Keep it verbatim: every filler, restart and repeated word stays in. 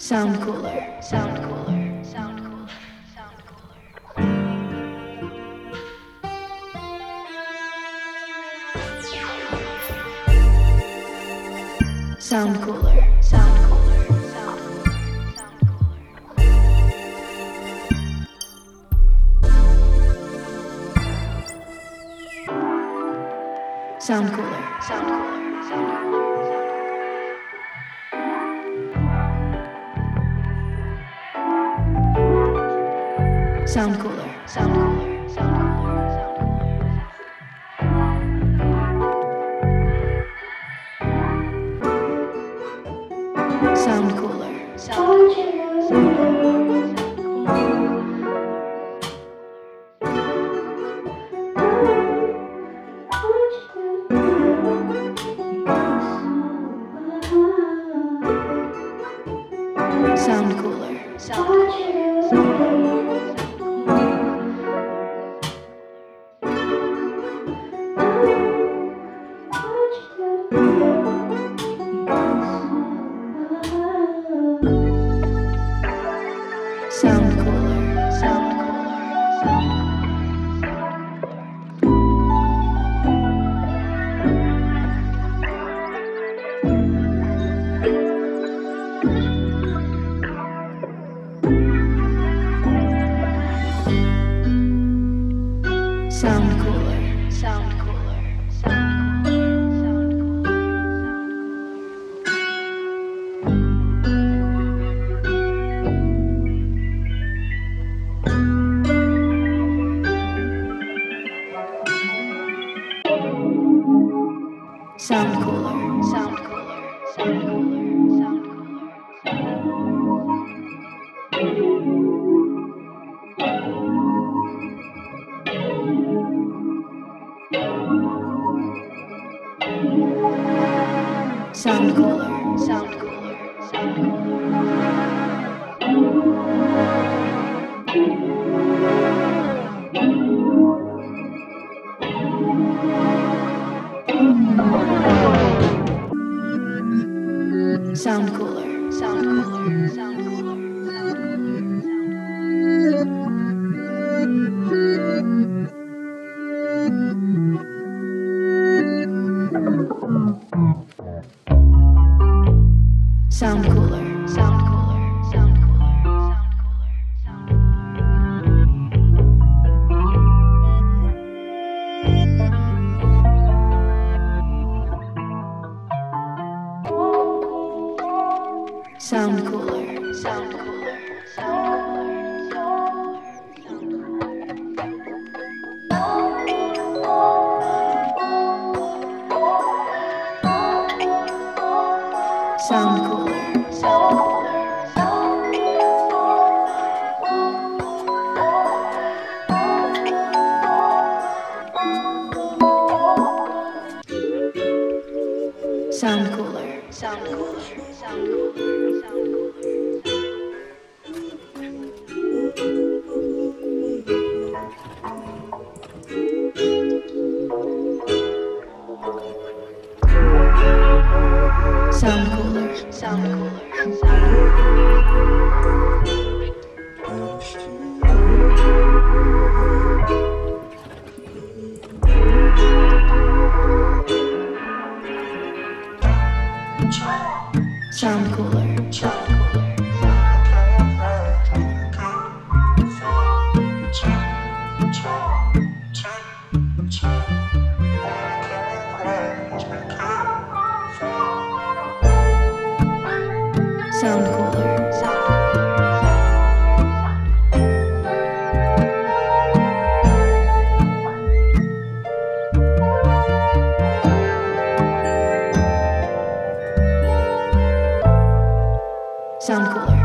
Sound cooler, sound cooler, sound cooler, sound cooler. Sound cooler, sound cooler, sound cooler, sound cooler. Sound cooler, sound cooler, sound cooler. Sound cooler, sound cooler, sound cooler, sound cooler. Sound cooler, sound cooler, sound cooler. Sound cooler, sound cooler, sound cooler. Sound cooler, sound cooler, sound Sound cooler, sound cooler, sound cooler, sound cooler. Sound cooler, sound cooler, sound cooler, sound Sound cooler, sound cooler, sound cooler. Sound cooler, sound cooler, sound Sound cooler, sound cooler, sound cooler, sound cooler. Sound cooler, sound cooler, sound Sound cooler, sound cooler, sound cooler, sound cooler, sound cooler, sound Sound cooler, sound cooler, sound Sound cooler, sound Sound cooler, sound Sound cooler.